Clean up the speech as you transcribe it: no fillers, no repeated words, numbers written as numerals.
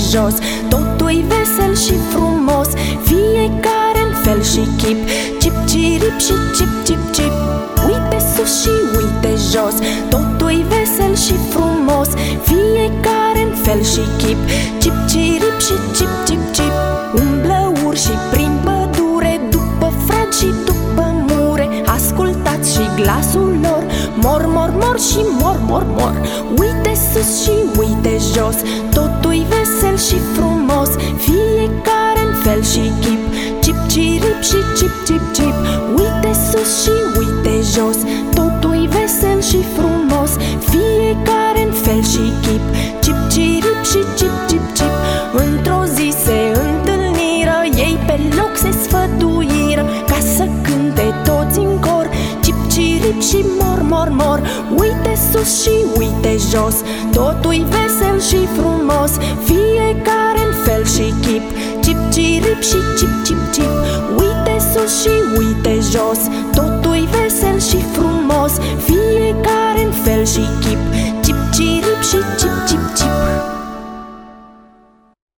jos. Totul-i vesel și frumos, fiecare în fel și chip. Cip, cirip și cip, cip, cip. Uite sus și uite jos, totul-i vesel și frumos, fiecare în fel și chip. Cip, cirip și cip, cip, cip. Umblă urși prin pădure, după frați și după mure. Ascultați și glasul lor, mor, mor, mor și mor, mor, mor. Uite sus și uite jos, totul-i vesel și frumos, fiecare în fel și chip. Cip, cirip și cip, cip, cip. Uite sus și uite jos, totul-i vesel și frumos, fiecare în fel și chip. Cip, cirip și cip, cip, cip. Într-o zi se întâlniră, ei pe loc se sfătuiră, ca să cânte toți în cor. Cip, cirip și mor, mor, mor. Uite sus și uite jos, totul-i vesel și frumos, fiecare în fel și chip. Cip, cirip și cip, cip, cip.